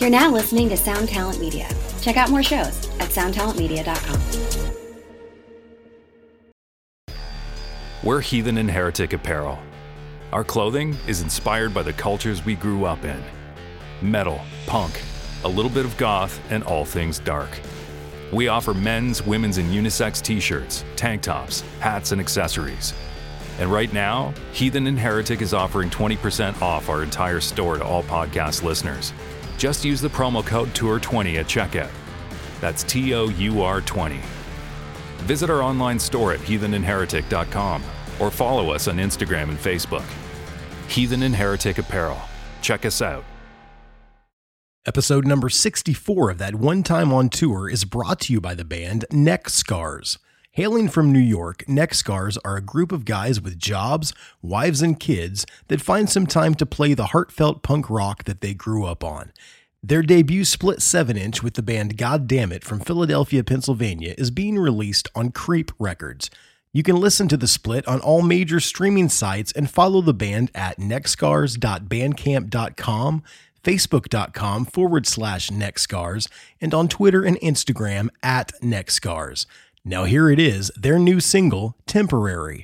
You're now listening to Sound Talent Media. Check out more shows at soundtalentmedia.com. We're Heathen and Heretic Apparel. Our clothing is inspired by the cultures we grew up in. Metal, punk, a little bit of goth, and all things dark. We offer men's, women's, and unisex t-shirts, tank tops, hats, and accessories. And right now, Heathen and Heretic is offering 20% off our entire store to all podcast listeners. Just use the promo code TOUR20 at checkout. That's TOUR20. Visit our online store at heathenandheretic.com or follow us on Instagram and Facebook. Heathen and Heretic Apparel. Check us out. Episode number 64 of That One Time on Tour is brought to you by the band Neck Scars. Hailing from New York, Neck Scars are a group of guys with jobs, wives, and kids that find some time to play the heartfelt punk rock that they grew up on. Their debut split 7-inch with the band Goddammit from Philadelphia, Pennsylvania is being released on Creep Records. You can listen to the split on all major streaming sites and follow the band at neckscars.bandcamp.com, facebook.com/neckscars, and on Twitter and Instagram at neckscars. Now here it is, their new single, Temporary.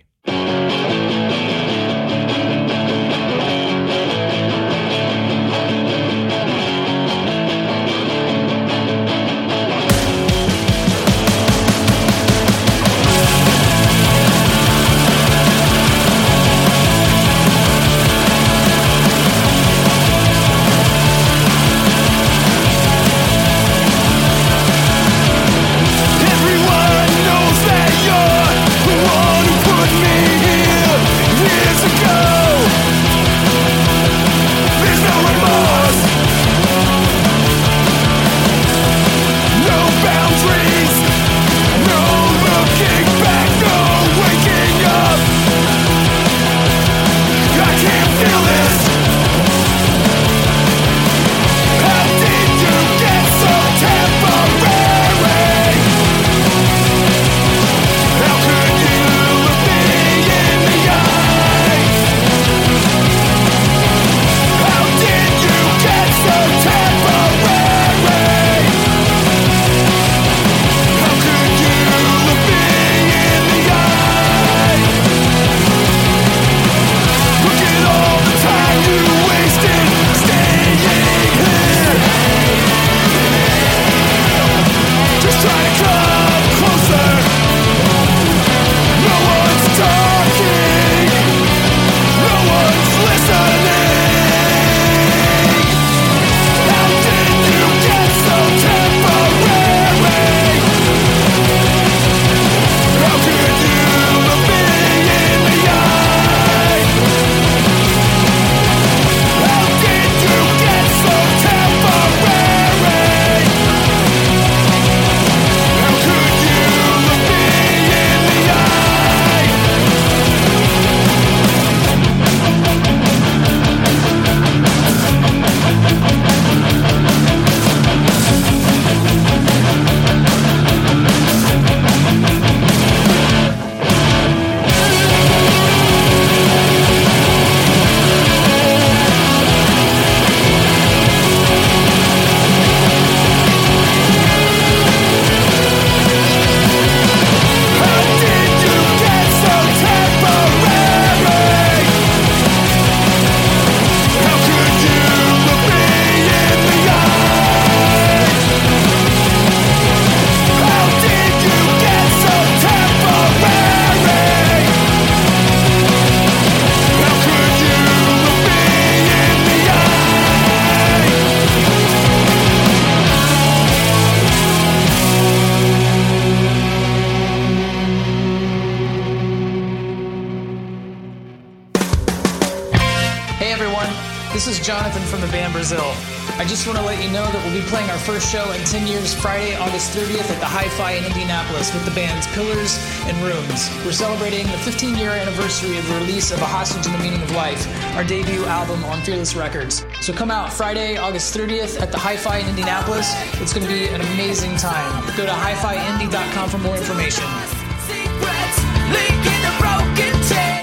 This is Jonathan from the band Brazil. I just want to let you know that we'll be playing our first show in 10 years, Friday, August 30th at the Hi-Fi in Indianapolis with the bands Pillars and Rooms. We're celebrating the 15-year anniversary of the release of A Hostage in the Meaning of Life, our debut album on Fearless Records. So come out Friday, August 30th at the Hi-Fi in Indianapolis. It's going to be an amazing time. Go to hifiindy.com for more information. Secrets, link in a broken chain.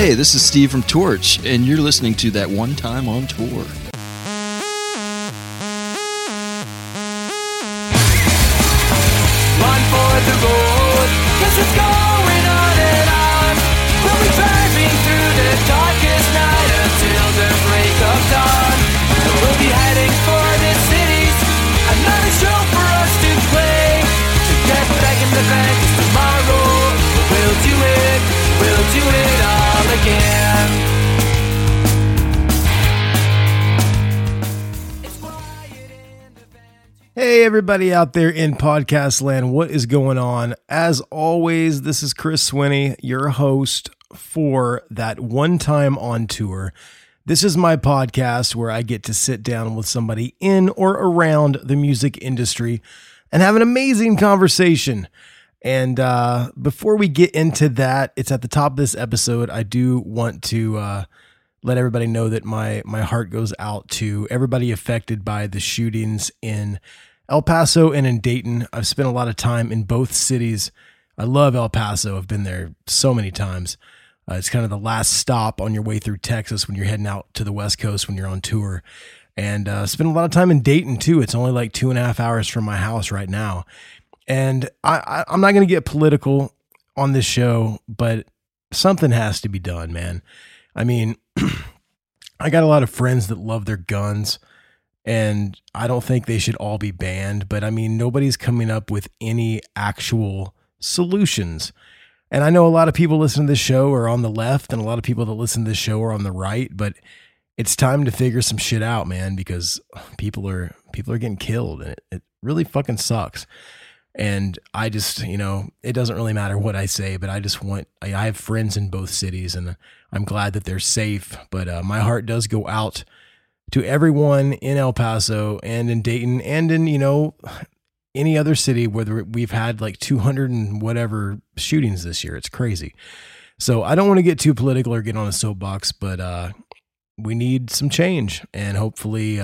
Hey, this is Steve from Torch, and you're listening to That One Time on Tour. Run for the road, 'cause it's going on and on. We'll be driving through the darkest night until the break of dawn. We'll be heading for the cities, another show for us to play. To get back in the bank is tomorrow. We'll do it all again. Hey, everybody out there in podcast land, what is going on? As always, this is Chris Swinney, your host for That One Time on Tour. This is my podcast where I get to sit down with somebody in or around the music industry and have an amazing conversation. And before we get into that, it's at the top of this episode. I do want to let everybody know that my heart goes out to everybody affected by the shootings in El Paso and in Dayton. I've spent a lot of time in both cities. I love El Paso. I've been there so many times. It's kind of the last stop on your way through Texas when you're heading out to the West Coast when you're on tour. And spent a lot of time in Dayton too. It's only like 2.5 hours from my house right now. And I'm not going to get political on this show, but something has to be done, man. I mean, I got a lot of friends that love their guns, and I don't think they should all be banned, but I mean, nobody's coming up with any actual solutions. And I know a lot of people listening to this show are on the left, and a lot of people that listen to this show are on the right, but it's time to figure some shit out, man, because people are getting killed, and it really fucking sucks. And I just, it doesn't really matter what I say, but I have friends in both cities, and I'm glad that they're safe. But my heart does go out to everyone in El Paso and in Dayton and in, any other city where we've had like 200 and whatever shootings this year. It's crazy. So I don't want to get too political or get on a soapbox, but we need some change, and hopefully,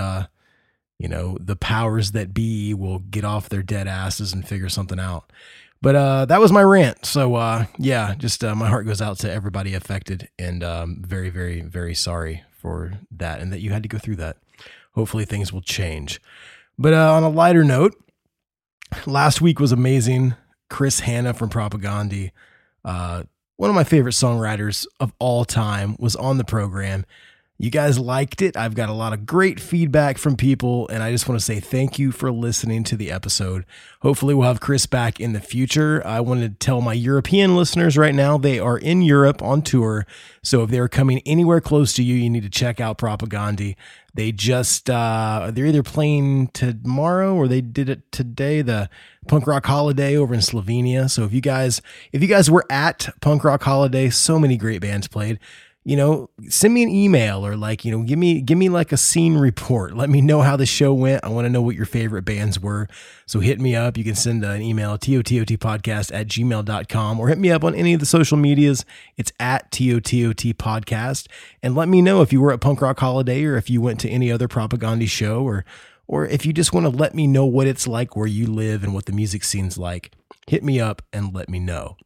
the powers that be will get off their dead asses and figure something out. But that was my rant. So just my heart goes out to everybody affected, and very, very, very sorry for that and that you had to go through that. Hopefully things will change. But on a lighter note, last week was amazing. Chris Hanna from Propagandhi, one of my favorite songwriters of all time, was on the program. You guys liked it. I've got a lot of great feedback from people, and I just want to say thank you for listening to the episode. Hopefully we'll have Chris back in the future. I wanted to tell my European listeners right now, they are in Europe on tour. So if they're coming anywhere close to you, you need to check out Propagandhi. They just, they're either playing tomorrow or they did it today, the Punk Rock Holiday over in Slovenia. So if you guys were at Punk Rock Holiday, so many great bands played. Send me an email or give me like a scene report. Let me know how the show went. I want to know what your favorite bands were. So hit me up. You can send an email, tototpodcast@gmail.com, or hit me up on any of the social medias. It's at TOTOT and let me know if you were at Punk Rock Holiday or if you went to any other Propagandhi show, or if you just want to let me know what it's like where you live and what the music scene's like. Hit me up and let me know.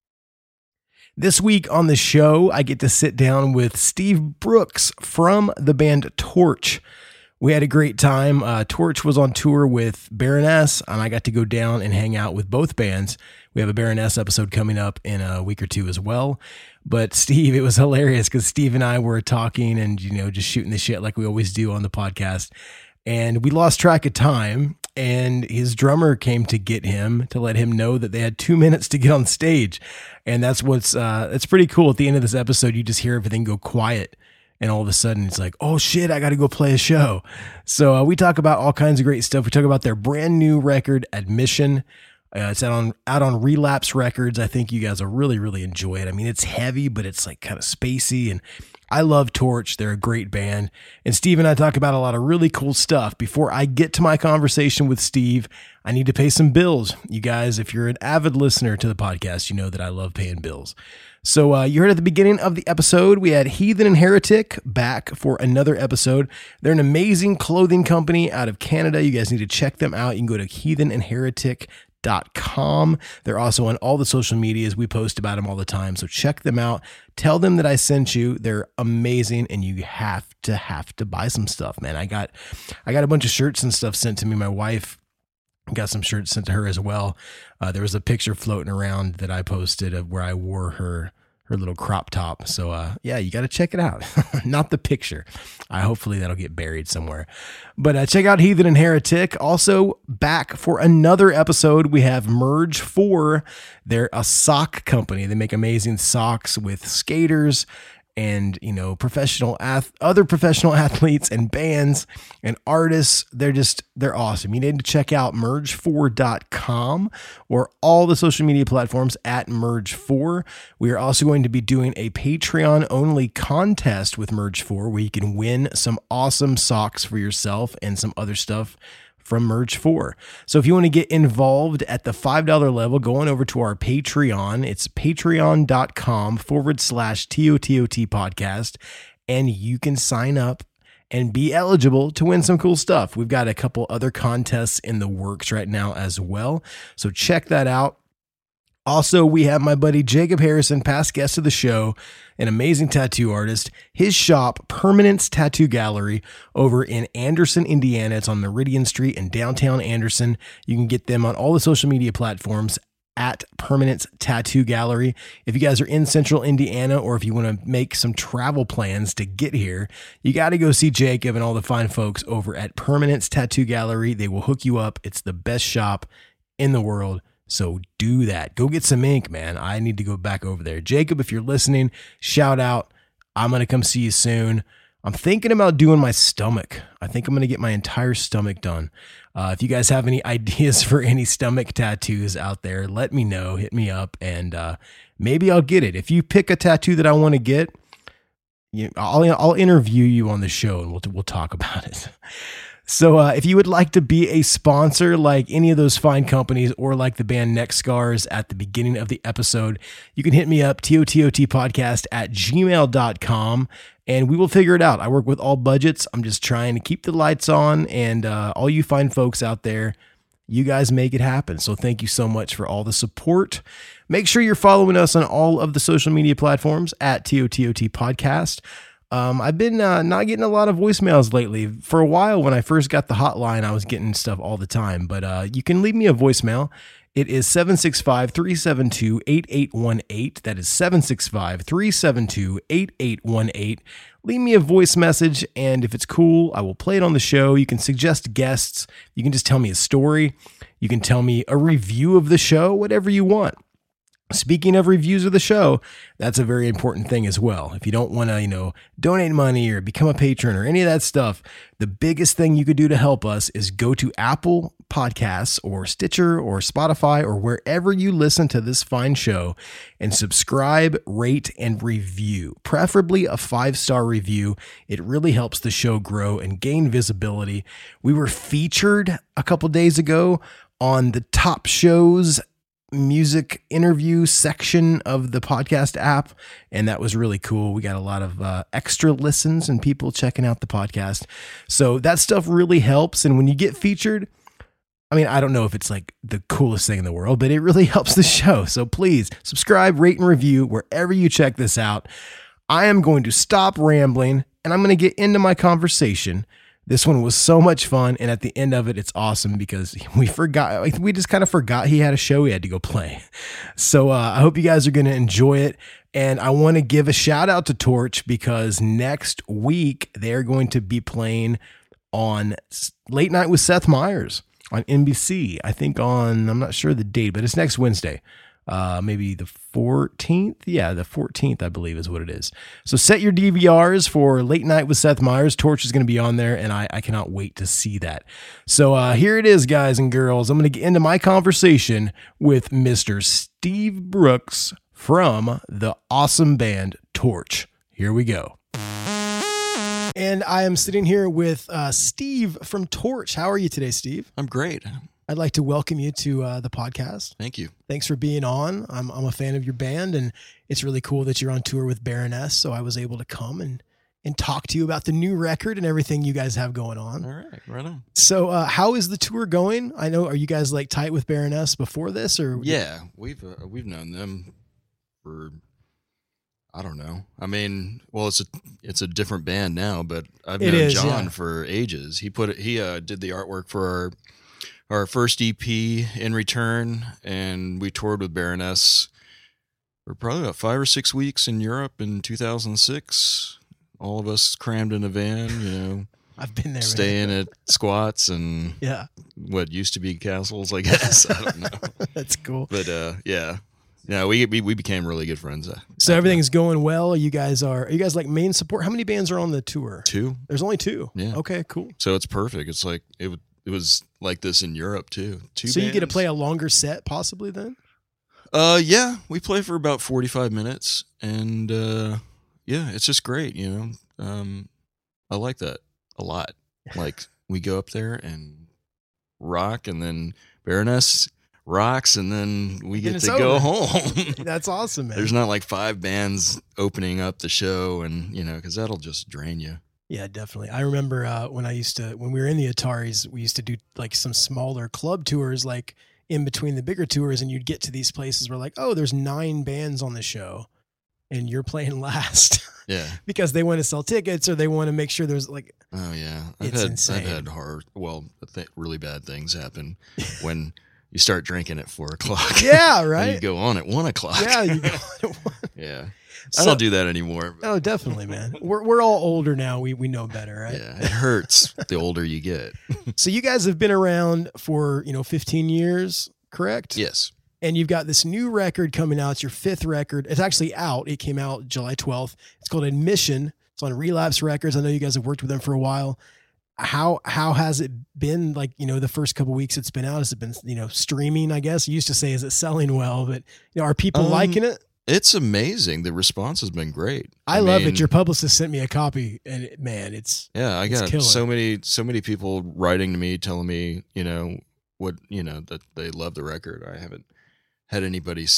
This week on the show, I get to sit down with Steve Brooks from the band Torch. We had a great time. Torch was on tour with Baroness, and I got to go down and hang out with both bands. We have a Baroness episode coming up in a week or two as well. But Steve, it was hilarious because Steve and I were talking and, just shooting the shit like we always do on the podcast. And we lost track of time, and his drummer came to get him to let him know that they had 2 minutes to get on stage. And that's it's pretty cool. At the end of this episode, you just hear everything go quiet, and all of a sudden it's like, oh shit, I got to go play a show. So we talk about all kinds of great stuff. We talk about their brand new record, Admission. It's out on Relapse Records. I think you guys will really, really enjoy it. I mean, it's heavy, but it's like kind of spacey, and I love Torch. They're a great band. And Steve and I talk about a lot of really cool stuff. Before I get to my conversation with Steve, I need to pay some bills. You guys, if you're an avid listener to the podcast, you know that I love paying bills. So you heard at the beginning of the episode, we had Heathen and Heretic back for another episode. They're an amazing clothing company out of Canada. You guys need to check them out. You can go to heathenandheretic.com. torch.com. They're also on all the social medias. We post about them all the time. So check them out. Tell them that I sent you. They're amazing, and you have to buy some stuff, man. I got a bunch of shirts and stuff sent to me. My wife got some shirts sent to her as well. There was a picture floating around that I posted of where I wore her little crop top. So yeah, you got to check it out. Not the picture. Hopefully that'll get buried somewhere. But check out Heathen and Heretic. Also back for another episode, we have Merge 4. They're a sock company. They make amazing socks with skaters and, you know, other professional athletes and bands and artists. They're awesome. You need to check out merge4.com or all the social media platforms at Merge4. We are also going to be doing a Patreon only contest with Merge4 where you can win some awesome socks for yourself and some other stuff from Merge 4. So if you want to get involved at the $5 level, go on over to our Patreon. It's patreon.com/TOTOT podcast, and you can sign up and be eligible to win some cool stuff. We've got a couple other contests in the works right now as well. So check that out. Also, we have my buddy Jacob Harrison, past guest of the show, an amazing tattoo artist. His shop, Permanence Tattoo Gallery, over in Anderson, Indiana. It's on Meridian Street in downtown Anderson. You can get them on all the social media platforms at Permanence Tattoo Gallery. If you guys are in central Indiana, or if you want to make some travel plans to get here, you got to go see Jacob and all the fine folks over at Permanence Tattoo Gallery. They will hook you up. It's the best shop in the world. So do that. Go get some ink, man. I need to go back over there. Jacob, if you're listening, shout out. I'm going to come see you soon. I'm thinking about doing my stomach. I think I'm going to get my entire stomach done. If you guys have any ideas for any stomach tattoos out there, let me know. Hit me up, and maybe I'll get it. If you pick a tattoo that I want to get, I'll interview you on the show, and we'll talk about it. So if you would like to be a sponsor like any of those fine companies, or like the band Neck Scars at the beginning of the episode, you can hit me up, tototpodcast@gmail.com, and we will figure it out. I work with all budgets. I'm just trying to keep the lights on, and all you fine folks out there, you guys make it happen. So thank you so much for all the support. Make sure you're following us on all of the social media platforms at TOTOT Podcast. I've been not getting a lot of voicemails lately. For a while, when I first got the hotline, I was getting stuff all the time. But you can leave me a voicemail. It is 765-372-8818. That is 765-372-8818. Leave me a voice message, and if it's cool, I will play it on the show. You can suggest guests. You can just tell me a story. You can tell me a review of the show, whatever you want. Speaking of reviews of the show, that's a very important thing as well. If you don't want to, donate money or become a patron or any of that stuff, the biggest thing you could do to help us is go to Apple Podcasts or Stitcher or Spotify or wherever you listen to this fine show and subscribe, rate, and review. Preferably a 5-star review. It really helps the show grow and gain visibility. We were featured a couple days ago on the top shows music interview section of the podcast app, and that was really cool. We got a lot of extra listens and people checking out the podcast, so that stuff really helps. And when you get featured, I don't know if it's like the coolest thing in the world, but it really helps the show. So please subscribe, rate, and review wherever you check this out. I am going to stop rambling, and I'm going to get into my conversation. This one was so much fun, and at the end of it, it's awesome because we just kind of forgot he had a show he had to go play. So I hope you guys are going to enjoy it, and I want to give a shout out to Torch because next week they're going to be playing on Late Night with Seth Meyers on NBC. I think I'm not sure the date, but it's next Wednesday. Maybe the 14th. Yeah, the 14th, I believe is what it is. So set your DVRs for Late Night with Seth Meyers. Torch is going to be on there, and I cannot wait to see that. So here it is, guys and girls. I'm going to get into my conversation with Mr. Steve Brooks from the awesome band Torch. Here we go. And I am sitting here with Steve from Torch. How are you today, Steve? I'm great. I'd like to welcome you to the podcast. Thank you. Thanks for being on. I'm a fan of your band, and it's really cool that you're on tour with Baroness, so I was able to come and and talk to you about the new record and everything you guys have going on. All right, right on. So, how is the tour going? I know, are you guys like tight with Baroness before this, or? Yeah, we've known them for, I don't know. I mean, well, it's a different band now, but I've known John for ages. He did the artwork for our first EP, In Return, and we toured with Baroness for probably about 5 or 6 weeks in Europe in 2006. All of us crammed in a van, I've been there, staying at squats and what used to be castles, I guess. I don't know. That's cool. But we became really good friends. So everything's going well. Are you guys like main support? How many bands are on the tour? 2. There's only 2. Yeah. Okay, cool. So it's perfect. It's like it was like this in Europe too. 2 So bands. you get to play a longer set possibly then? Yeah, we play for about 45 minutes, and it's just great. I like that a lot. Like we go up there and rock, and then Baroness rocks, and then we get to go home. That's awesome, man. There's not like 5 bands opening up the show, and because that'll just drain you. Yeah, definitely. I remember when we were in the Ataris, we used to do like some smaller club tours, like in between the bigger tours, and you'd get to these places where like, oh, there's 9 bands on the show and you're playing last. Yeah. Because they want to sell tickets or they want to make sure there's like, oh yeah. I've had really bad things happen when you start drinking at 4 o'clock. Yeah, right. You go on at 1 o'clock. Yeah, you go on at 1. Yeah. I don't do that anymore. Oh, definitely, man. We're all older now. We know better, right? Yeah, it hurts the older you get. So you guys have been around for 15 years, correct? Yes. And you've got this new record coming out. It's your 5th record. It's actually out. It came out July 12th. It's called Admission. It's on Relapse Records. I know you guys have worked with them for a while. How has it been, like, the first couple of weeks it's been out? Has it been, streaming, I guess? You used to say, is it selling well? But are people liking it? It's amazing. The response has been great. I love it. Your publicist sent me a copy, and I got so many people writing to me telling me, that they love the record. I haven't had anybody,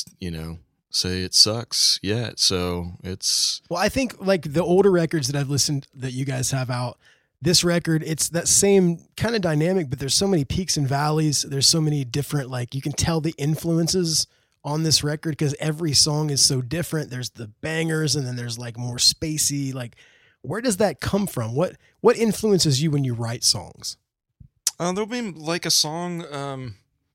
say it sucks yet. So it's, well, I think like the older records that I've listened that you guys have out, this record, it's that same kind of dynamic, but there's so many peaks and valleys. There's so many different, like, you can tell the influences on this record because every song is so different. There's the bangers and then there's like more spacey. Like, where does that come from? What influences you when you write songs? There'll be like a song,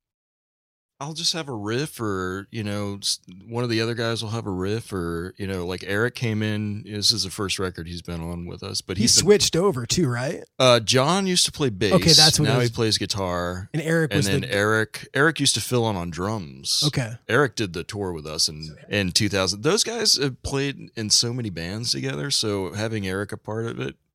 I'll just have a riff, or one of the other guys will have a riff, or like Eric came in. This is the first record he's been on with us, but he switched over too, right? John used to play bass. Okay, that's what now he plays guitar. And Eric Eric used to fill in on drums. Okay, Eric did the tour with us in 2000. Those guys have played in so many bands together, so having Eric a part of it,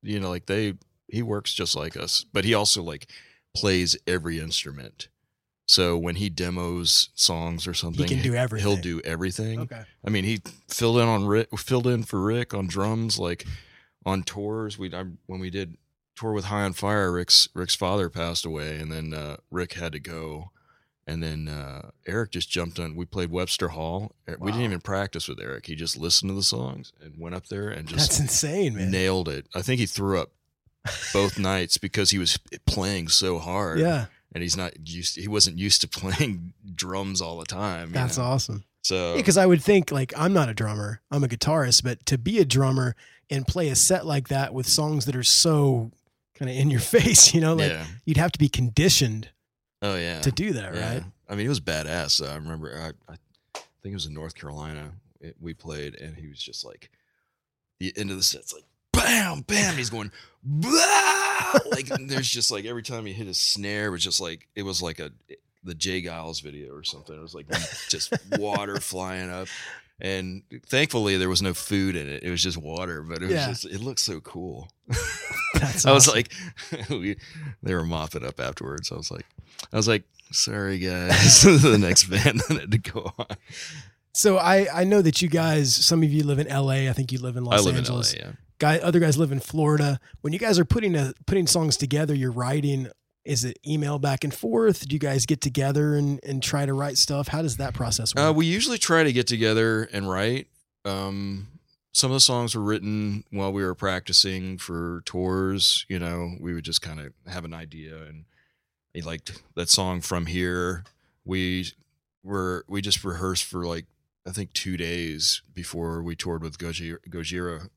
he works just like us, but he also like plays every instrument. So when he demos songs or something, he can do everything. He'll do everything. Okay. I mean, he filled in for Rick on drums, like on tours. When we did tour with High on Fire, Rick's father passed away, and then Rick had to go, and then Eric just jumped on. We played Webster Hall. Wow. We didn't even practice with Eric. He just listened to the songs and went up there and just that's insane, man. Nailed it. I think he threw up both nights because he was playing so hard. Yeah. And he wasn't used to playing drums all the time. That's awesome. So, because I would think, like, I'm not a drummer, I'm a guitarist, but to be a drummer and play a set like that with songs that are so kind of in your face, you'd have to be conditioned. Oh yeah, to do that, yeah. Right? I mean, it was badass. I remember, I think it was in North Carolina. We played, and he was just like, the end of the set's like, bam, bam. He's going, blah! Like, there's just like, every time he hit a snare, it was like the Jay Giles video or something. It was like just water flying up. And thankfully there was no food in it. It was just water, but it was it looked so cool. That's I awesome. was like, they were mopping up afterwards. I was like, sorry guys, the next band that had to go on. So I know that you guys, some of you live in LA. I think you live in Los Angeles. In LA, yeah. Other guys live in Florida. When you guys are putting songs together, you're writing, is it email back and forth? Do you guys get together and try to write stuff? How does that process work? We usually try to get together and write. some of the songs were written while we were practicing for tours. You know, we would just kind of have an idea, and he liked that song From Here. We just rehearsed for like, I think 2 days before we toured with Gojira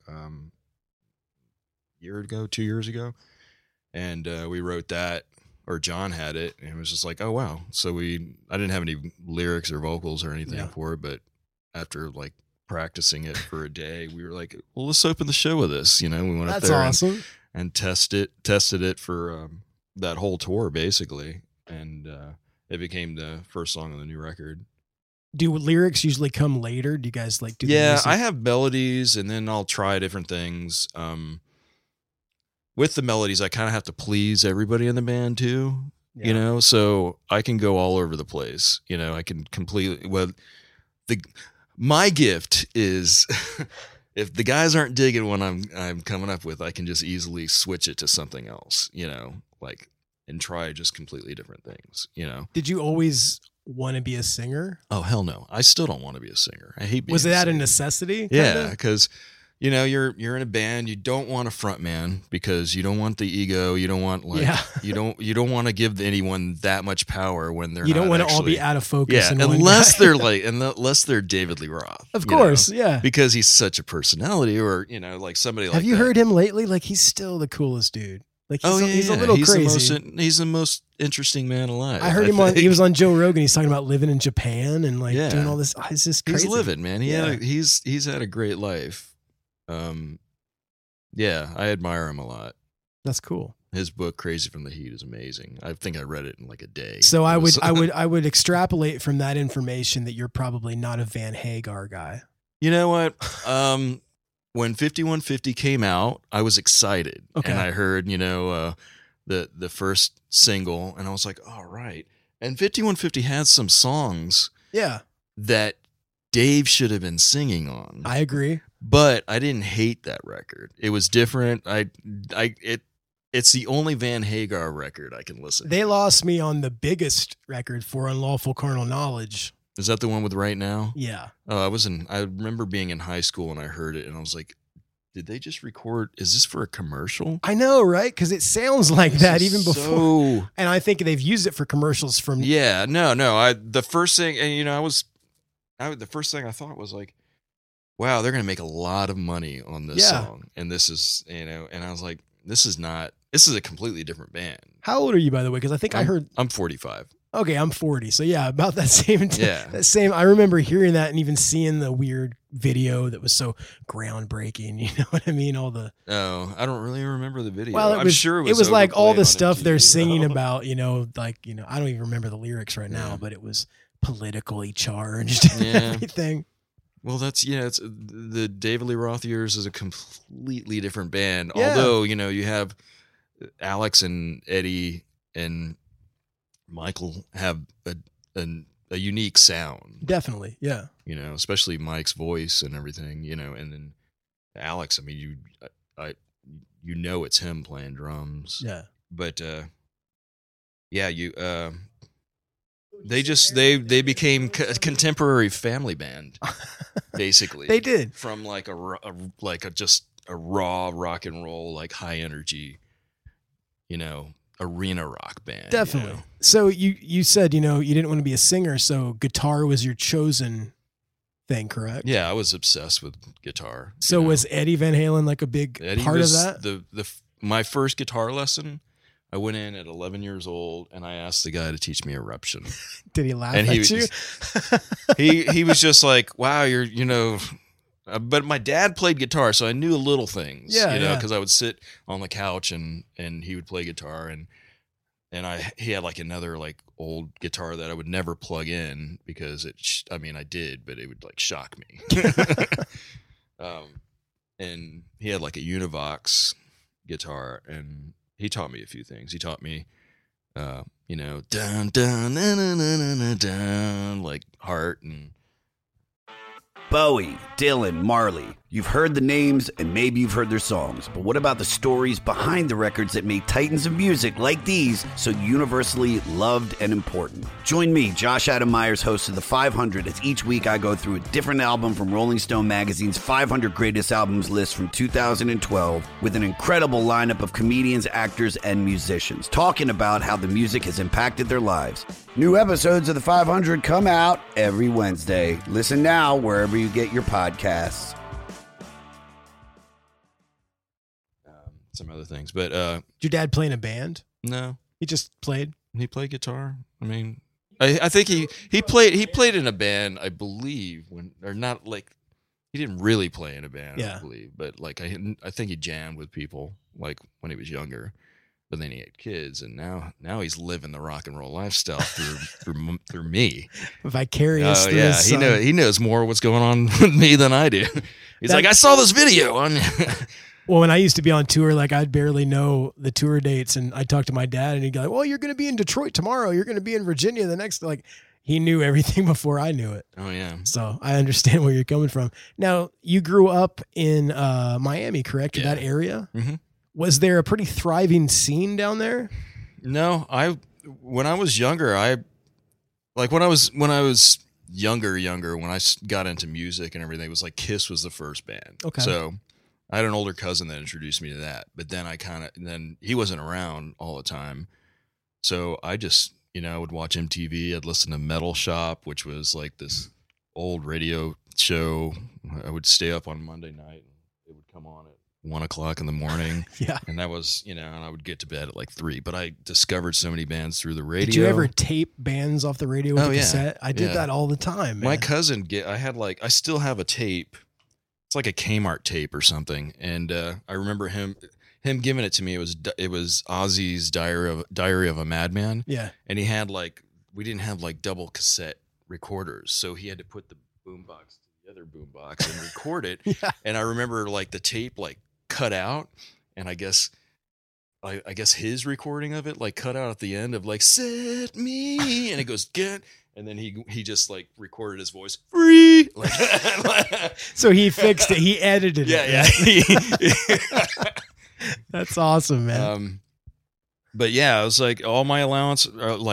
2 years ago. And we wrote that, or John had it, and it was just like, oh wow. So I didn't have any lyrics or vocals or anything for it, but after like practicing it for a day, we were like, well, let's open the show with this. You know, we went up there awesome. and tested it for that whole tour basically, and it became the first song on the new record. Do lyrics usually come later? Do you guys like do the Yeah, music? I have melodies, and then I'll try different things. With the melodies, I kind of have to please everybody in the band too, you know, so I can go all over the place. You know, I can completely, my gift is if the guys aren't digging what I'm coming up with, I can just easily switch it to something else, you know, like, and try just completely different things, you know. Did you always want to be a singer? Oh, hell no. I still don't want to be a singer. I hate being Was that a singer. necessity? Yeah, because you know, you're in a band, you don't want a front man because you don't want the ego, you don't want like you don't want to give anyone that much power when they're you don't want to all be out of focus. Yeah, unless they're like unless they're David Lee Roth. Of course, know, yeah. Because he's such a personality, or you know, like somebody like Have you that. heard him lately? Like he's still the coolest dude. Like he's a yeah. little he's crazy. He's the most interesting man alive. I heard him he was on Joe Rogan. He's talking about living in Japan and like doing all this. It's just crazy. He's living, man. He's had a great life. Yeah, I admire him a lot. That's cool. His book Crazy from the Heat is amazing. I think I read it in like a day. So I would extrapolate from that information that you're probably not a Van Hagar guy. You know what? When 5150 came out, I was excited. Okay. And I heard, you know, the first single, and I was like, all right. And 5150 had some songs that Dave should have been singing on. I agree. But I didn't hate that record. It was different. It's the only Van Hagar record I can listen to. They lost me on the biggest record for Unlawful Carnal Knowledge. Is that the one with Right Now? Yeah. Oh, I remember being in high school and I heard it and I was like, did they just record? Is this for a commercial? I know, right? Because it sounds like that even before. So... And I think they've used it for commercials from. Yeah, no. The first thing, and you know, the first thing I thought was like, wow, they're going to make a lot of money on this song. And this is, you know, and I was like, this is a completely different band. How old are you, by the way? Because I think I heard. I'm 45. Okay, I'm 40. So yeah, about that same. Yeah. I remember hearing that and even seeing the weird video that was so groundbreaking. You know what I mean? All the. Oh, I don't really remember the video. Well, I'm sure it was like all the stuff MTV, they're singing about. You know, like I don't even remember the lyrics right now, but it was politically charged and everything. Well, it's the David Lee Roth years is a completely different band. Yeah. Although, you know, you have Alex and Eddie and Michael have a unique sound. Definitely, yeah. You know, especially Mike's voice and everything, you know, and then Alex, I mean, you know it's him playing drums. Yeah. But they became a contemporary family band, basically. They did. From like just a raw rock and roll, like high energy, you know, arena rock band. Definitely. You know? So you said, you know, you didn't want to be a singer, so guitar was your chosen thing, correct? Yeah, I was obsessed with guitar. So was Eddie Van Halen like a big part of that? My first guitar lesson, I went in at 11 years old and I asked the guy to teach me Eruption. Did he laugh at you? He was just like, wow, you know, but my dad played guitar, so I knew little things, you know, because I would sit on the couch and he would play guitar and he had like another like old guitar that I would never plug in because I did, but it would like shock me. And he had like a Univox guitar and he taught me a few things. He taught me, you know, dun dun dun dun dun dun, like Heart and Bowie, Dylan, Marley. You've heard the names and maybe you've heard their songs, but what about the stories behind the records that made titans of music like these so universally loved and important? Join me, Josh Adam Myers, host of The 500, as each week I go through a different album from Rolling Stone magazine's 500 Greatest Albums list from 2012 with an incredible lineup of comedians, actors, and musicians talking about how the music has impacted their lives. New episodes of The 500 come out every Wednesday. Listen now wherever you get your podcasts. Some other things, but Did your dad play in a band? no, He just played. he played guitar. I mean, I think he played in a band, I believe, he didn't really play in a band, Yeah. I believe, but like I think he jammed with people like when he was younger, but then he had kids, and now he's living the rock and roll lifestyle through me. Vicarious. Oh through yeah, his son. he knows more what's going on with me than I do. He's like, I saw this video on. Well, when I used to be on tour, like I'd barely know the tour dates, and I'd talk to my dad, and he'd go, like, "Well, you're going to be in Detroit tomorrow. You're going to be in Virginia the next." Like, he knew everything before I knew it. Oh yeah. So I understand where you're coming from. Now, you grew up in Miami, correct? In Yeah. that area. Mm-hmm. Was there a pretty thriving scene down there? No, when I was younger, when I was younger, when I got into music and everything, it was like Kiss was the first band. Okay. So I had an older cousin that introduced me to that, but then then he wasn't around all the time. So I just, I would watch MTV. I'd listen to Metal Shop, which was like this old radio show. I would stay up on Monday night and it would come on at 1:00 in the morning. Yeah. And that was, and I would get to bed at like 3, but I discovered so many bands through the radio. Did you ever tape bands off the radio with a cassette? I did that all the time, man. My cousin, I still have a tape. It's like a Kmart tape or something. And I remember him giving it to me. It was Ozzy's Diary of a Madman. Yeah. And he had we didn't have double cassette recorders. So he had to put the boombox to the other boombox and record it. Yeah. And I remember the tape cut out, and I guess his recording of it cut out at the end of set me, and it goes get, and then he just recorded his voice free. So he fixed it. He edited it. Yeah. That's awesome, man. But yeah, it was all my allowance,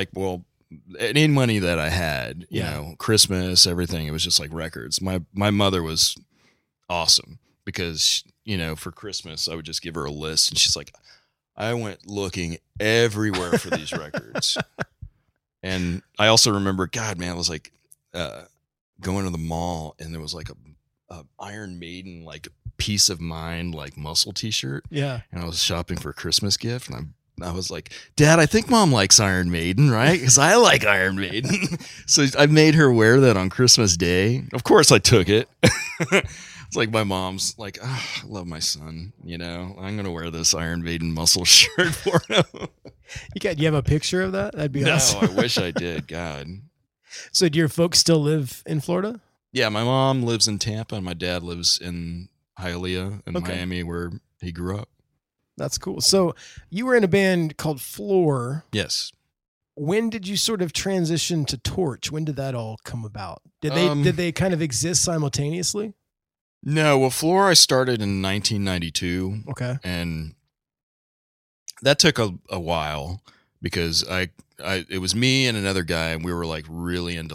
any money that I had, Christmas, everything. It was just records. My mother was awesome because, for Christmas, I would just give her a list, and she's like, I went looking everywhere for these records. And I also remember, God, man, I was going to the mall, and there was a Iron Maiden, Peace of Mind, Muscle t-shirt. Yeah. And I was shopping for a Christmas gift, and I was like, Dad, I think Mom likes Iron Maiden, right? Because I like Iron Maiden. So I made her wear that on Christmas Day. Of course, I took it. It's my mom's I love my son. I'm going to wear this Iron Maiden muscle shirt for him. You have a picture of that? That'd be awesome. No, I wish I did. God. So do your folks still live in Florida? Yeah, my mom lives in Tampa, and my dad lives in Hialeah in Miami, where he grew up. That's cool. So you were in a band called Floor. Yes. When did you sort of transition to Torch? When did that all come about? Did they kind of exist simultaneously? No, well, Floor I started in 1992. Okay. And that took a while because it was me and another guy, and we were really into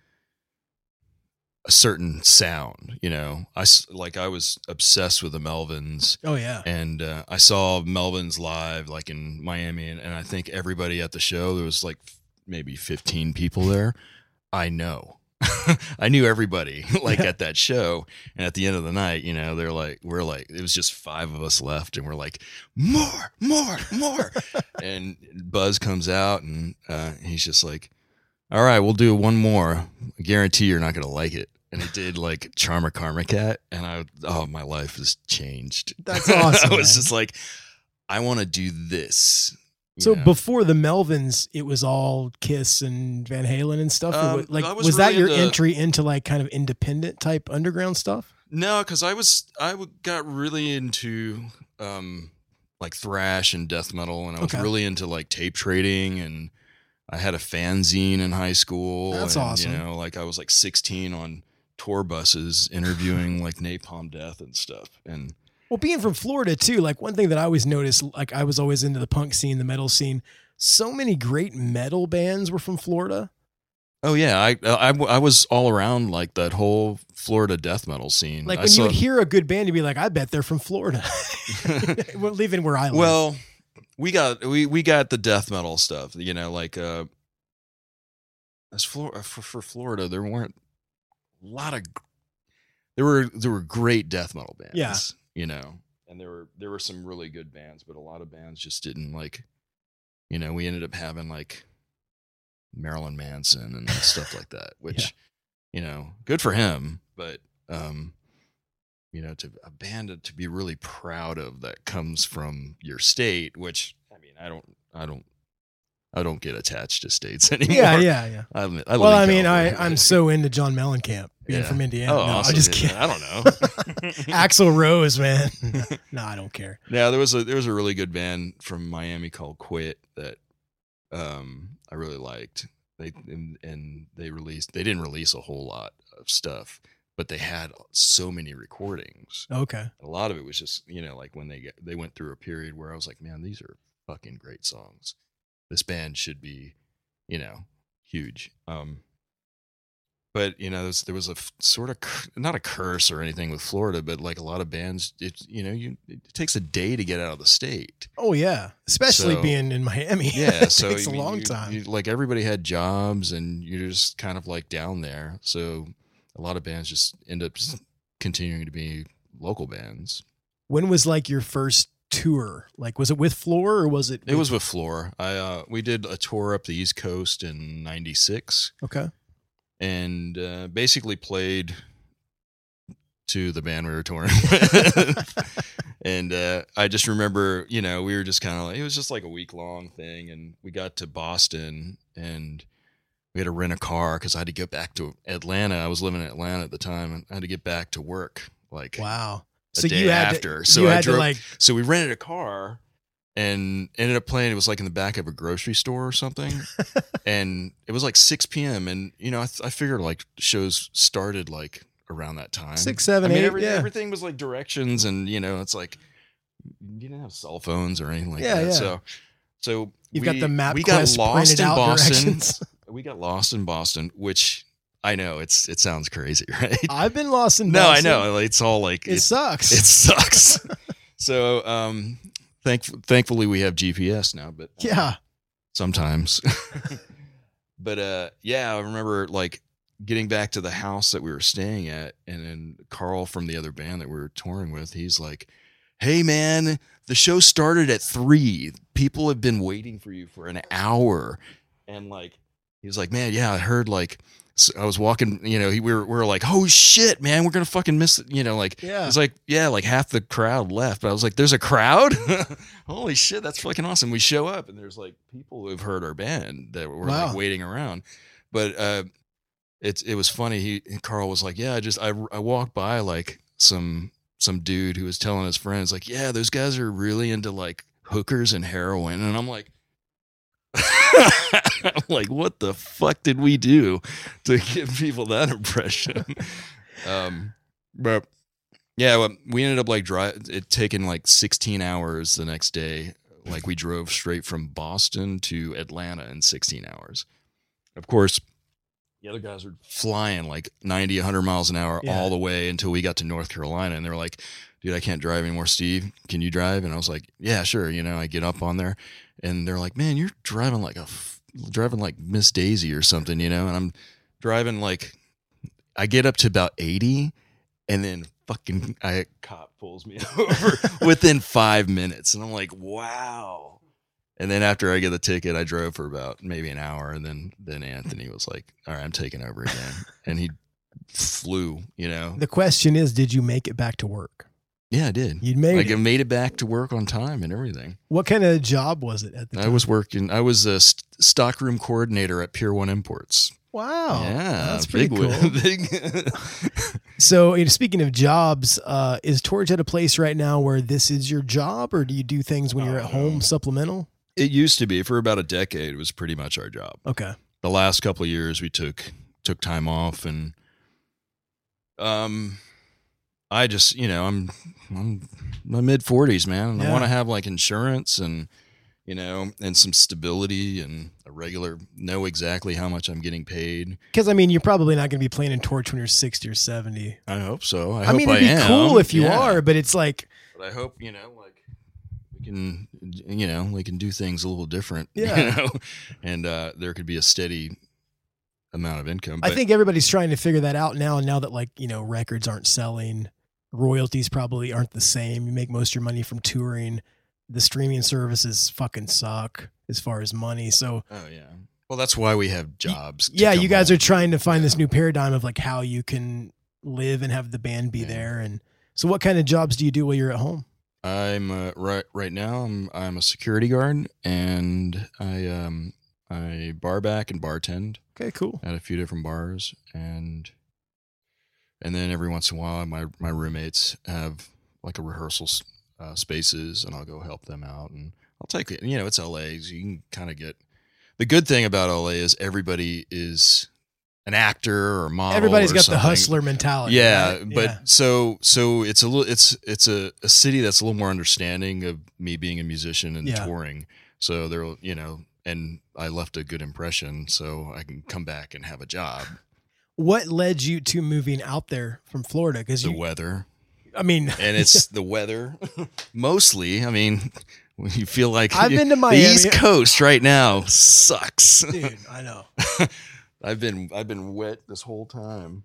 a certain sound, I was obsessed with the Melvins. Oh yeah. And I saw Melvins live in Miami, and I think everybody at the show, there was maybe 15 people there. I know. I knew everybody at that show, and at the end of the night, they're it was just 5 of us left, and we're more. And Buzz comes out, and he's just all right, we'll do one more. I guarantee you're not going to like it. And he did Charmer Karma Cat, and my life has changed. That's awesome. I was just I want to do this. So before the Melvins, it was all Kiss and Van Halen and stuff. Was that your entry into kind of independent type underground stuff? No, because I got really into thrash and death metal, and I was really into tape trading, and I had a fanzine in high school. That's awesome. I was 16 on tour buses interviewing like Napalm Death and stuff. And Well, being from Florida too, like one thing that I always noticed, like I was always into the punk scene, the metal scene. So many great metal bands were from Florida. oh yeah, I was all around like that whole Florida death metal scene. Like I when you saw- would hear a good band, you'd be like, I bet they're from Florida. We're leaving where I live. Well, we got the death metal stuff, you know, like as for Florida, there weren't a lot of there were great death metal bands, Yeah. you know, and there were some really good bands, but a lot of bands just didn't like, you know, we ended up having like Marilyn Manson and stuff like that, which you know, good for him, but you know, to a band to be really proud of that comes from your state, which I mean, I don't get attached to states anymore. Yeah. I live Well, in I mean, California. I'm so into John Mellencamp being Yeah. from Indiana. Oh, No, awesome. I'm just kidding. I don't know. Axl Rose, man. No, I don't care. Yeah, there was a really good band from Miami called Quit that I really liked. They didn't release a whole lot of stuff, but they had so many recordings. Okay. A lot of it was just, you know, like when they went through a period where I was like, man, these are fucking great songs. This band should be, you know, huge. But you know, there was a sort of not a curse or anything with Florida, but like a lot of bands, it takes a day to get out of the state. Oh yeah, especially So- being in Miami. Yeah, It so takes a long time. like everybody had jobs, and you're just kind of like down there. So a lot of bands just end up continuing to be local bands. When was like your first tour? Like, was it with Floor or was it? It was with Floor. We did a tour up the East Coast in '96. Okay. And basically played to the band we were touring with. And I just remember, you know, we were just kind of like, it was just like a week-long thing. And we got to Boston, and we had to rent a car because I had to get back to Atlanta. I was living in Atlanta at the time, and I had to get back to work like Wow. a So day you had after. To, So you I had drove, to like. so we rented a car and ended up playing. It was like in the back of a grocery store or something. And it was like 6 p.m. And, you know, I figured like shows started like around that time. 6, 7, I mean, 8, yeah. everything was like directions, and, you know, it's like you didn't have cell phones or anything like Yeah, that. yeah. So You've got the map we got quest lost printed in out Boston. directions. We got lost in Boston, which I know it sounds crazy, right? I've been lost in No, I Boston. know. It's all like It sucks. It sucks. So, thankfully we have GPS now, but yeah. sometimes. But yeah, I remember like getting back to the house that we were staying at, and then Carl from the other band that we were touring with, he's like, "Hey man, the show started at 3. People have been waiting for you for an hour." And like, he was like, "Man, yeah, I heard like." So I was walking, you know, we were like, "Oh shit, man, we're gonna fucking miss it," you know, like Yeah. it was like, yeah, like half the crowd left, but I was like, "There's a crowd? Holy shit, that's fucking awesome!" We show up, and there's like people who've heard our band that were Wow. like waiting around, but it was funny. Carl was like, "Yeah, I walked by like some dude who was telling his friends like, yeah, those guys are really into like hookers and heroin," and I'm like. I'm like, what the fuck did we do to give people that impression? But yeah, well, we ended up like it taking like 16 hours the next day. Like we drove straight from Boston to Atlanta in 16 hours. Of course, the other guys were flying like 90, 100 miles an hour Yeah. all the way until we got to North Carolina. And they were like, "Dude, I can't drive anymore. Steve, can you drive?" And I was like, "Yeah, sure." You know, I get up on there, and they're like, "Man, you're driving like Miss Daisy or something," you know? And I'm driving like, I get up to about 80, and then fucking a cop pulls me over within 5 minutes. And I'm like, wow. And then after I get the ticket, I drove for about maybe an hour. And then Anthony was like, "All right, I'm taking over again." And he flew, you know? The question is, did you make it back to work? Yeah, I did. You made like it. I made it back to work on time and everything. What kind of job was it at the time? I was a stockroom coordinator at Pier 1 Imports. Wow. Yeah, That's pretty cool. Big. So, you know, speaking of jobs, is Torch at a place right now where this is your job, or do you do things when you're at home supplemental? It used to be. For about a decade, it was pretty much our job. Okay. The last couple of years, we took time off, and I just, I'm my mid 40s, man. And I want to have like insurance and, and some stability and a regular, know exactly how much I'm getting paid. Because, I mean, you're probably not going to be playing in Torch when you're 60 or 70. I hope so. I mean, it'd be cool if you are, but it's like. But I hope, like we can, we can do things a little different, and there could be a steady amount of income. But I think everybody's trying to figure that out now that like, records aren't selling. Royalties probably aren't the same. You make most of your money from touring. The streaming services fucking suck as far as money. So, oh yeah. Well, that's why we have jobs. Yeah. You guys are trying to find this new paradigm of like how you can live and have the band be there. And so what kind of jobs do you do while you're at home? I'm right now. I'm a security guard and I bar back and bartend. Okay, cool. At a few different bars and then every once in a while, my roommates have like a rehearsal spaces, and I'll go help them out. And I'll take it. It's LA, so you can kind of get. The good thing about LA is everybody is an actor or model. Everybody's got something. the hustler mentality. Yeah, right? but so it's a little. It's a city that's a little more understanding of me being a musician and touring. So they're and I left a good impression, so I can come back and have a job. What led you to moving out there from Florida? Because the weather. I mean, and it's the weather mostly. I mean, you feel like I've been to Miami. The East Coast right now sucks. Dude, I know. I've been wet this whole time.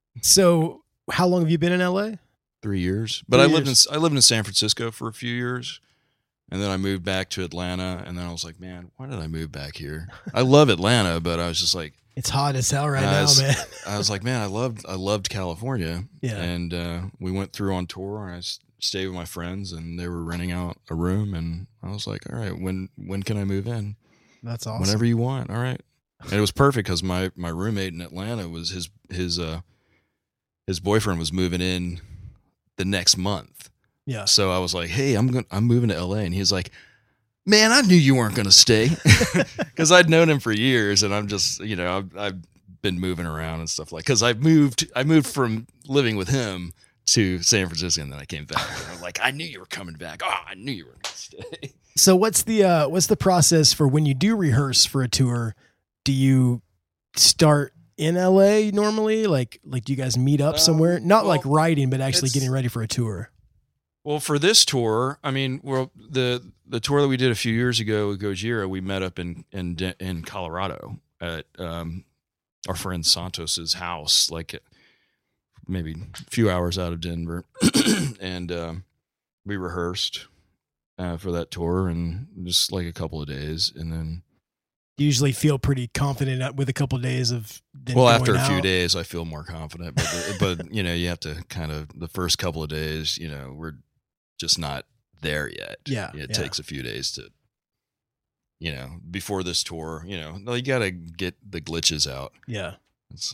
So, how long have you been in LA? 3 years. But I lived in San Francisco for a few years. And then I moved back to Atlanta, and then I was like, man, why did I move back here? I love Atlanta, but I was just like, it's hot as hell right now, man. I was like, man, I loved California. Yeah. And we went through on tour, and I stayed with my friends, and they were renting out a room, and I was like, all right, when can I move in? That's awesome. Whenever you want. All right. And it was perfect because my roommate in Atlanta was his boyfriend was moving in the next month. Yeah. So I was like, hey, I'm moving to LA. And he was like, man, I knew you weren't going to stay because I'd known him for years. And I'm just, I've been moving around and stuff because I moved from living with him to San Francisco. And then I came back and I'm like, I knew you were coming back. Oh, I knew you were going to stay. So what's the process for when you do rehearse for a tour? Do you start in LA normally? Like do you guys meet up somewhere? Not like writing, but actually getting ready for a tour. Well, for this tour, I mean, the tour that we did a few years ago with Gojira, we met up in Colorado at our friend Santos's house, like maybe a few hours out of Denver, and we rehearsed for that tour and just like a couple of days, and then usually feel pretty confident with a couple of days of. Well, after a few days, I feel more confident, but you have to kind of the first couple of days, we're just not there yet. Yeah. It takes a few days to, before this tour, you got to get the glitches out. Yeah. It's,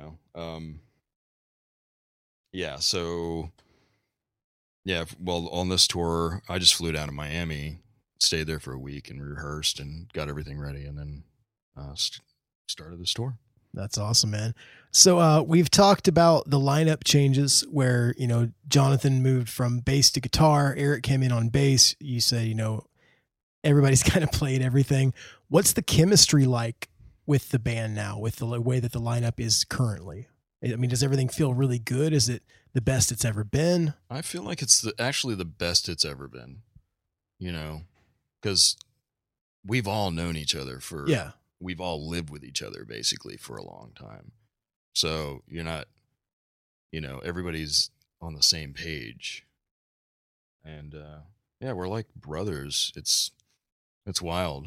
yeah. So yeah. Well, on this tour, I just flew down to Miami, stayed there for a week and rehearsed and got everything ready. And then, started this tour. That's awesome, man. So we've talked about the lineup changes where, Jonathan moved from bass to guitar. Eric came in on bass. You said, everybody's kind of played everything. What's the chemistry like with the band now, with the way that the lineup is currently? I mean, does everything feel really good? Is it the best it's ever been? I feel like it's actually the best it's ever been, because we've all known each other for we've all lived with each other basically for a long time. So you're not, everybody's on the same page. And, we're like brothers. It's wild,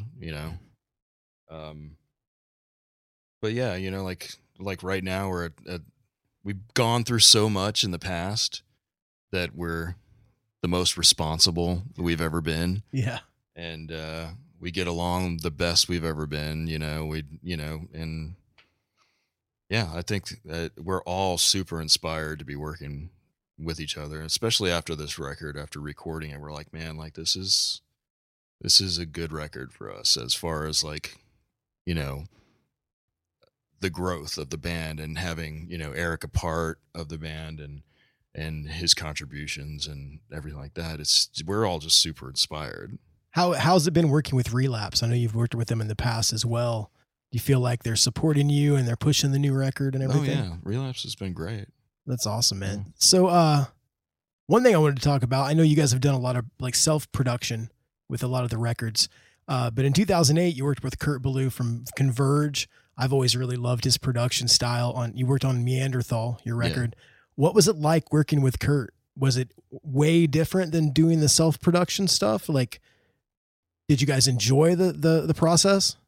but yeah, like right now we're we've gone through so much in the past that we're the most responsible we've ever been. Yeah. And, we get along the best we've ever been, and yeah, I think that we're all super inspired to be working with each other, especially after this record, after recording it. We're like, man, like this is a good record for us as far as like, the growth of the band and having, you know, Eric a part of the band and his contributions and everything like that. We're all just super inspired. How's it been working with Relapse? I know you've worked with them in the past as well. Do you feel like they're supporting you and they're pushing the new record and everything? Oh yeah, Relapse has been great. That's awesome, man. So, one thing I wanted to talk about, I know you guys have done a lot of like self-production with a lot of the records. But in 2008, you worked with Kurt Ballou from Converge. I've always really loved his production style. You worked on Neanderthal, your record. Yeah. What was it like working with Kurt? Was it way different than doing the self-production stuff? Like, did you guys enjoy the process?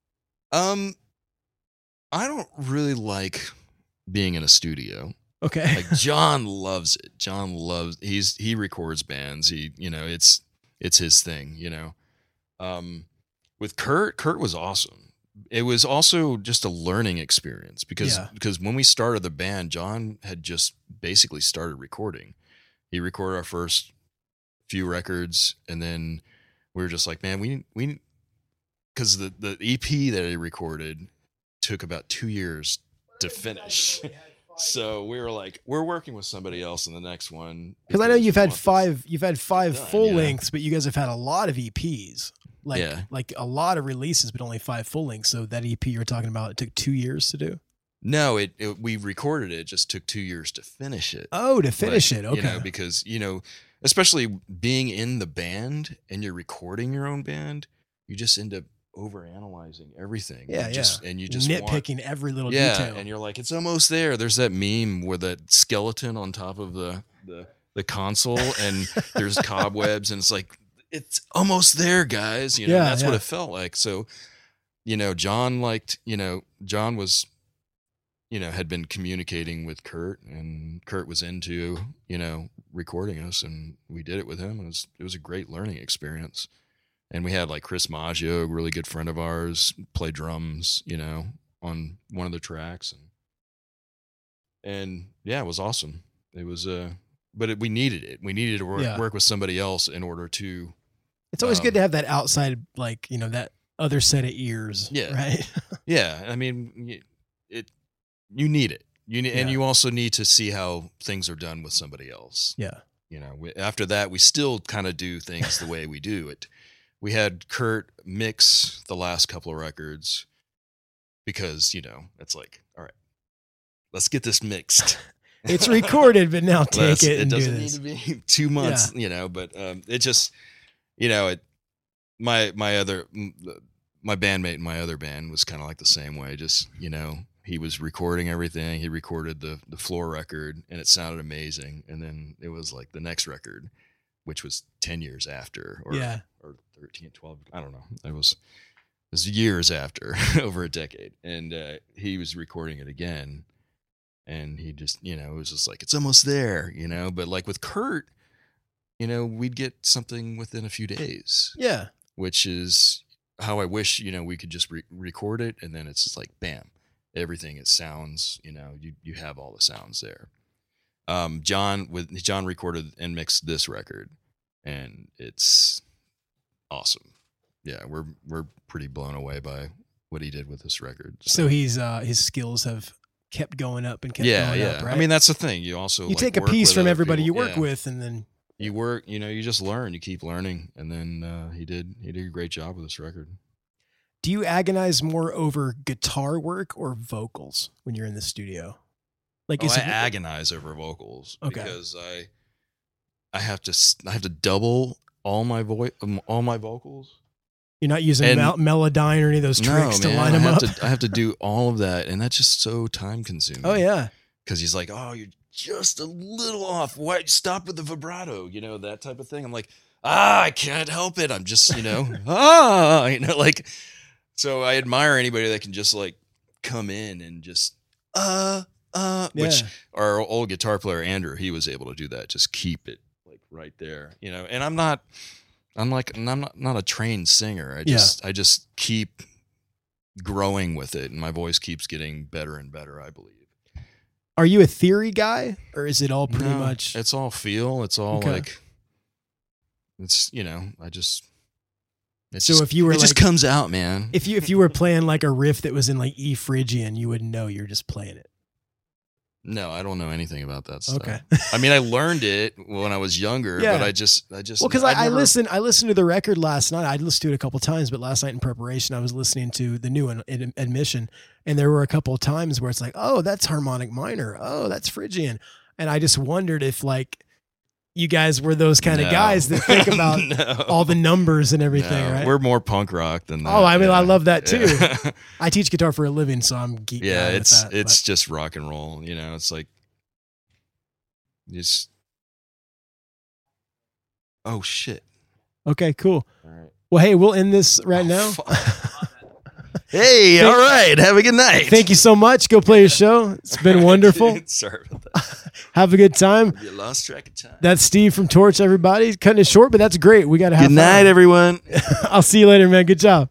I don't really like being in a studio. Okay. Like John loves it. He records bands. It's his thing, you know. With Kurt was awesome. It was also just a learning experience because when we started the band, John had just basically started recording. He recorded our first few records, and then we were just like, man, we because the EP that he recorded took about 2 years to finish. So we were like, we're working with somebody else in the next one. Because I know you've had five full lengths, but you guys have had a lot of EPs. Like a lot of releases, but only 5 full lengths. So that EP you're talking about, it took 2 years to do? No, we recorded it. It just took 2 years to finish it. Oh, to finish it. Okay. You know, because, you know, especially being in the band and you're recording your own band, you just end up overanalyzing everything. And you just nitpicking every little detail. And you're like, it's almost there. There's that meme where that skeleton on top of the console and there's cobwebs and it's like, it's almost there, guys. You know, that's what it felt like. So, you know, John was, you know, had been communicating with Kurt, and Kurt was into, you know, recording us, and we did it with him. It was a great learning experience. And we had like Chris Maggio, a really good friend of ours, play drums, you know, on one of the tracks. And yeah, it was awesome. It was, but we needed it. We needed to work with somebody else in order to. It's always good to have that outside, like, you know, that other set of ears. Yeah. Right. Yeah. I mean, you need it. And you also need to see how things are done with somebody else. Yeah. You know, after that, we still kind of do things the way we do it. We had Kurt mix the last couple of records because, you know, it's like, all right, let's get this mixed. It's recorded, but now take it and do this. It doesn't need to be 2 months, you know, but it just, you know, my bandmate in my other band was kind of like the same way. Just, you know, he was recording everything. He recorded the floor record and it sounded amazing. And then it was like the next record, which was 10 years after or 13, 12. I don't know. It was years after, over a decade. And he was recording it again. And he just, you know, it was just like, it's almost there, you know, but like with Kurt, you know, we'd get something within a few days. Yeah. Which is how I wish, you know, we could just record it. And then it's just like, bam, everything, it sounds, you know, you have all the sounds there. John recorded and mixed this record and it's awesome. Yeah. We're pretty blown away by what he did with this record. So he's, his skills have kept going up and kept going up, right? I mean, that's the thing. You also take a piece from everybody you work with, and then you work. You know, you just learn. You keep learning, and then he did a great job with this record. Do you agonize more over guitar work or vocals when you're in the studio? Like, I agonize over vocals because I have to double all my vocals. You're not using Melodyne or any of those tricks to line them up? I have to do all of that, and that's just so time-consuming. Oh, yeah. Because he's like, oh, you're just a little off. Why stop with the vibrato? You know, that type of thing. I'm like, I can't help it. I'm just, you know, you know, like, so I admire anybody that can just, like, come in and just, which our old guitar player, Andrew, he was able to do that. Just keep it, like, right there, you know, and I'm not a trained singer. I just keep growing with it, and my voice keeps getting better and better, I believe. Are you a theory guy, or is it all pretty much? It's all feel. It's all like, it's, you know, So if you were it just comes out, man. if you were playing like a riff that was in like E Phrygian, you wouldn't know you're just playing it. No, I don't know anything about that stuff. Okay. I mean, I learned it when I was younger, Yeah. but I just Well, because I listened to the record last night. I listened to it a couple times, but last night in preparation, I was listening to the new one, Admission, and there were a couple of times where it's like, oh, that's harmonic minor. Oh, that's Phrygian. And I just wondered if like you guys were those kind of guys that think about all the numbers and everything, right? We're more punk rock than that. Oh, I mean, I love that too. Yeah. I teach guitar for a living, so I'm geeked out with that, it's just rock and roll. You know, it's like just. Oh shit! Okay, cool. All right. Well, hey, we'll end this right now. Hey, all right. Have a good night. Thank you so much. Go play your show. It's been wonderful. Sorry about that. Have a good time. You lost track of time. That's Steve from Torch, everybody. Cutting it short, but that's great. We got to have Good night, fun. everyone. I'll see you later, man. Good job.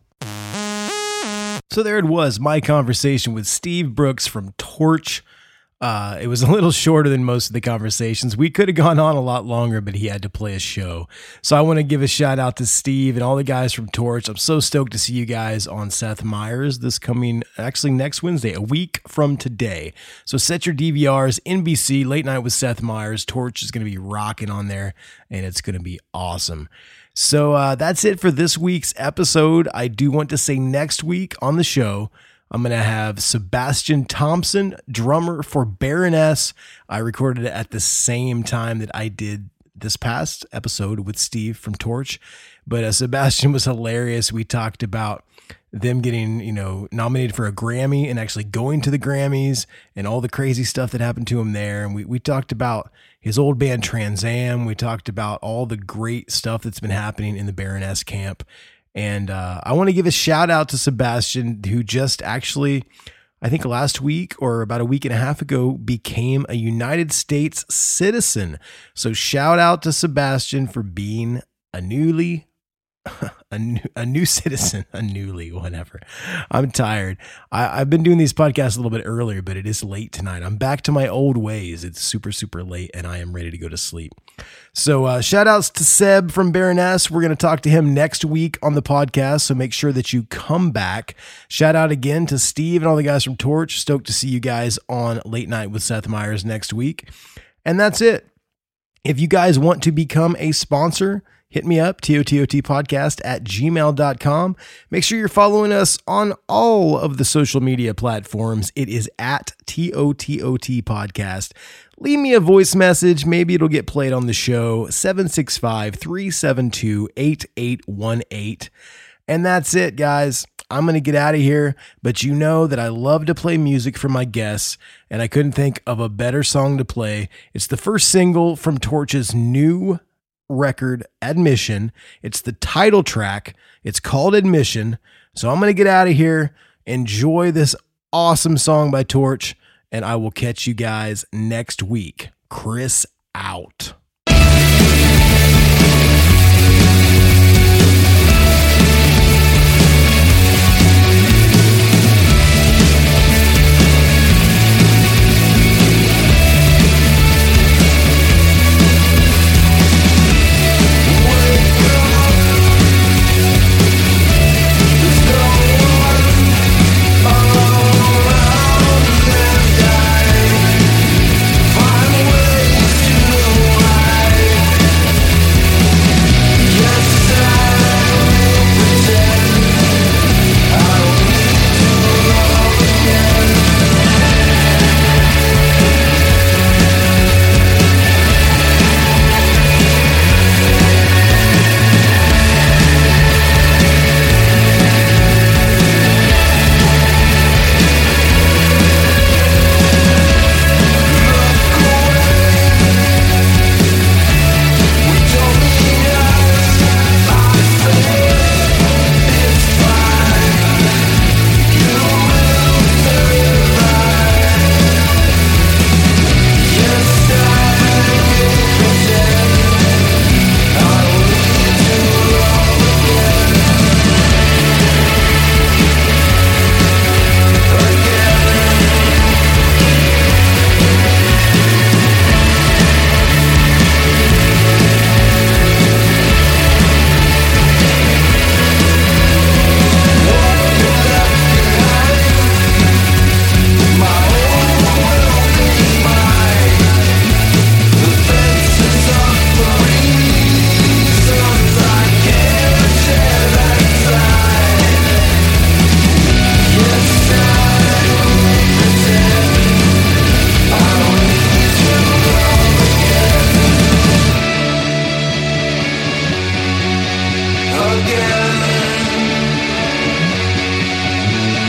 So there it was, my conversation with Steve Brooks from Torch. It was a little shorter than most of the conversations. We could have gone on a lot longer, but he had to play a show. So I want to give a shout out to Steve and all the guys from Torch. I'm so stoked to see you guys on Seth Meyers next Wednesday, a week from today. So set your DVRs, NBC, Late Night with Seth Meyers. Torch is going to be rocking on there, and it's going to be awesome. So that's it for this week's episode. I do want to say next week on the show, I'm going to have Sebastian Thompson, drummer for Baroness. I recorded it at the same time that I did this past episode with Steve from Torch. But Sebastian was hilarious. We talked about them getting, nominated for a Grammy and actually going to the Grammys and all the crazy stuff that happened to him there. And we talked about his old band Trans Am. We talked about all the great stuff that's been happening in the Baroness camp. And I want to give a shout out to Sebastian, who just actually, I think last week or about a week and a half ago, became a United States citizen. So shout out to Sebastian for being a new citizen, whatever. I'm tired. I've been doing these podcasts a little bit earlier, but it is late tonight. I'm back to my old ways. It's super, super late and I am ready to go to sleep. So shout outs to Seb from Baroness. We're going to talk to him next week on the podcast. So make sure that you come back. Shout out again to Steve and all the guys from Torch. Stoked to see you guys on Late Night with Seth Meyers next week. And that's it. If you guys want to become a sponsor, hit me up, tototpodcast@gmail.com. Make sure you're following us on all of the social media platforms. It is at TOTOT Podcast. Leave me a voice message. Maybe it'll get played on the show. 765-372-8818. And that's it, guys. I'm going to get out of here, but you know that I love to play music for my guests, and I couldn't think of a better song to play. It's the first single from Torch's new record, Admission. It's the title track. It's called Admission. So I'm going to get out of here. Enjoy this awesome song by Torch, and I will catch you guys next week. Chris out. Find ways to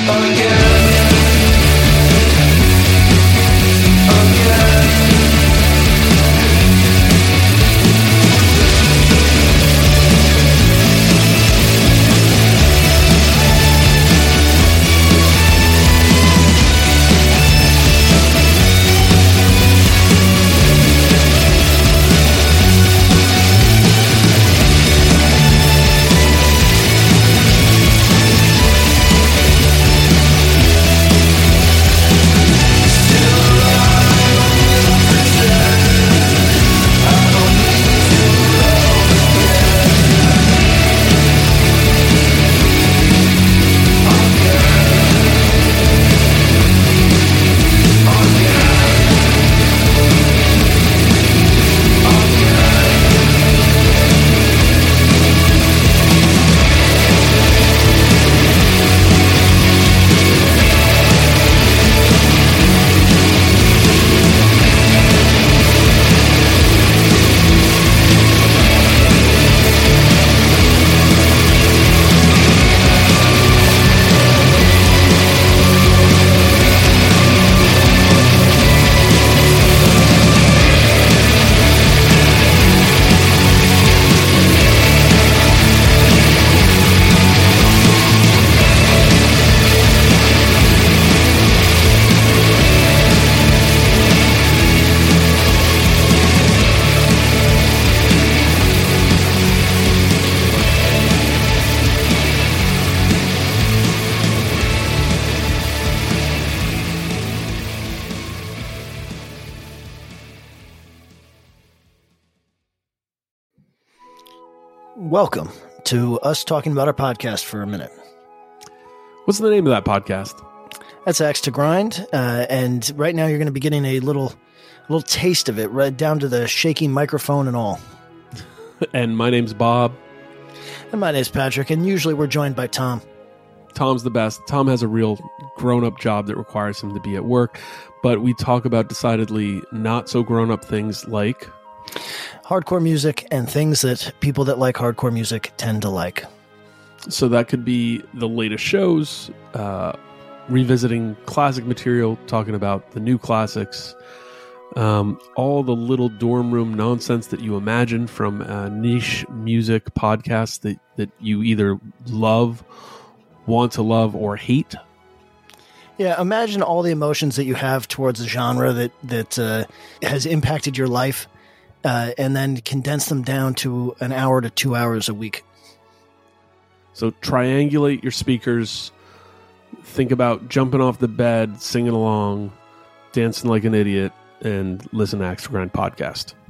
Welcome to us talking about our podcast for a minute. What's the name of that podcast? That's Axe to Grind, and right now you're going to be getting a little taste of it, right down to the shaky microphone and all. And my name's Bob. And my name's Patrick, and usually we're joined by Tom. Tom's the best. Tom has a real grown-up job that requires him to be at work, but we talk about decidedly not so grown-up things like hardcore music and things that people that like hardcore music tend to like. So that could be the latest shows, revisiting classic material, talking about the new classics, all the little dorm room nonsense that you imagine from niche music podcasts that you either love, want to love, or hate. Yeah, imagine all the emotions that you have towards a genre that has impacted your life, and then condense them down to an hour to 2 hours a week. So triangulate your speakers, think about jumping off the bed, singing along, dancing like an idiot, and listen to Axe to Grind podcast.